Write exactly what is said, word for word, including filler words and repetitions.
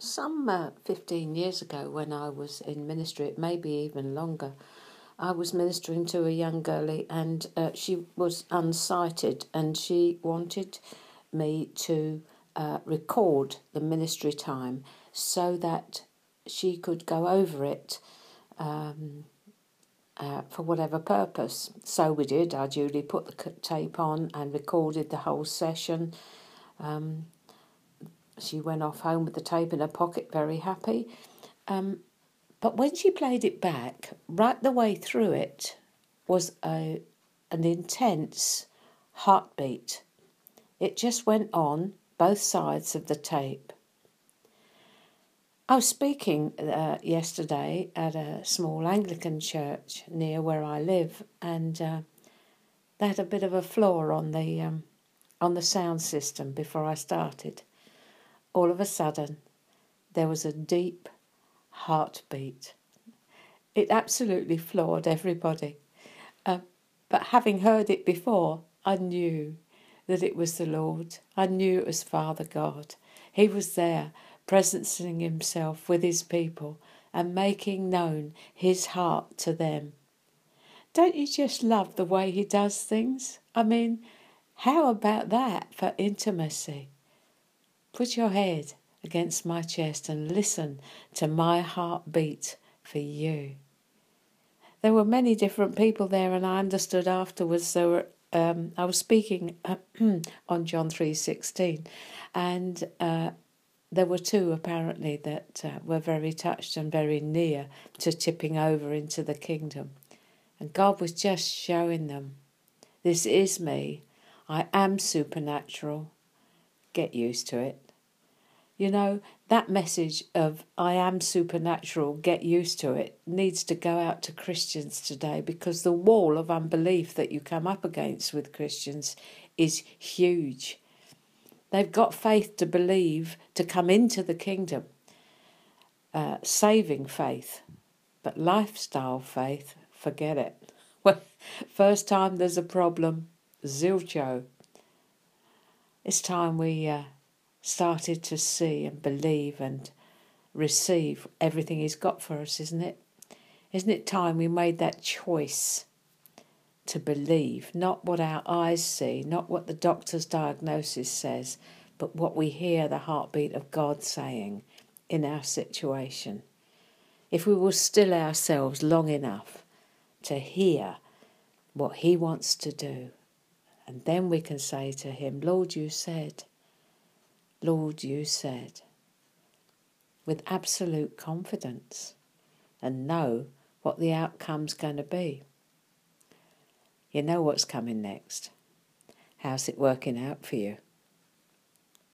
some uh, fifteen years ago when I was in ministry, it may be even longer, I was ministering to a young girlie and uh, she was unsighted and she wanted me to uh, record the ministry time so that she could go over it um, uh, for whatever purpose. So we did. I duly put the tape on and recorded the whole session. Um, she went off home with the tape in her pocket, very happy. Um, but when she played it back, right the way through it was a an intense heartbeat. It just went on both sides of the tape. I was speaking uh, yesterday at a small Anglican church near where I live, and uh, they had a bit of a flaw on the um, on the sound system before I started. All of a sudden, there was a deep heartbeat. It absolutely floored everybody. Uh, but having heard it before, I knew that it was the Lord. I knew it was Father God. He was there, presencing himself with his people and making known his heart to them. Don't you just love the way he does things? I mean, how about that for intimacy? Put your head against my chest and listen to my heartbeat for you. There were many different people there, and I understood afterwards there were, um, I was speaking on John three sixteen, and uh, there were two apparently that uh, were very touched and very near to tipping over into the kingdom. And God was just showing them, this is me. I am supernatural. Get used to it. You know, that message of I am supernatural, get used to it, needs to go out to Christians today, because the wall of unbelief that you come up against with Christians is huge. They've got faith to believe, to come into the kingdom, uh, saving faith, but lifestyle faith, forget it. Well, first time there's a problem, zilcho. It's time we uh, started to see and believe and receive everything he's got for us, isn't it? Isn't it time we made that choice to believe, not what our eyes see, not what the doctor's diagnosis says, but what we hear the heartbeat of God saying in our situation. If we will still ourselves long enough to hear what he wants to do, and then we can say to him, Lord, you said, Lord, you said, with absolute confidence, and know what the outcome's going to be. You know what's coming next. How's it working out for you?